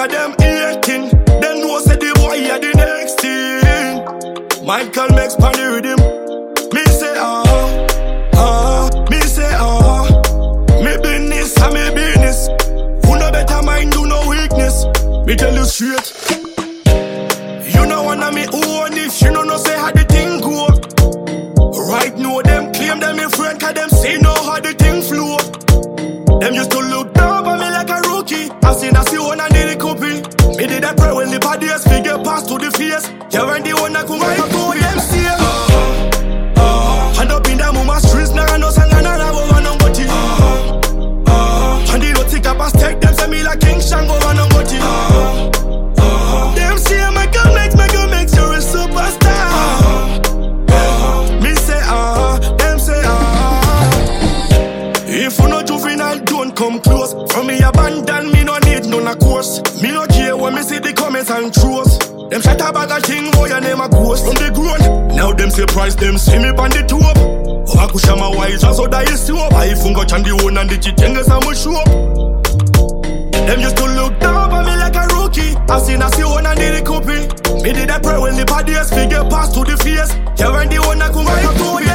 of them hating. Them know say the boy are the next thing. Michael makes pan the rhythm. Me say me say me business and me business. Who no better mind, do no weakness. Me tell you straight. You know one of me own if you know say how the thing go. Right now them claim them in friend, cause them say know how the thing flow. Them used to look down on me like a rookie. I seen one and did a copy. Me did a pray when the parties figure pass to the face. Yeah, when the one that come right to them see. Hand up in the mama streets, now I know sang and I have one on body. And the road take up a stake, them say me like King Shango one on body. Them say Michael makes you a superstar. Me say them say if you no juvenile, don't come close. From me abandon, me no need none of course. Me no care when me see the comments and throws. Them shut a bag of thing, boy, your name a ghost. From the ground, now them surprise them, see me on the top. Oh, I kush my wise, so that is so up. I fungo chandi one and the chitengers I'm show up. Them used to look down on me like a rookie. I seen one and did a copy. Me did a pray when the parties figure pass to the face. Yeah, when the one that come right up to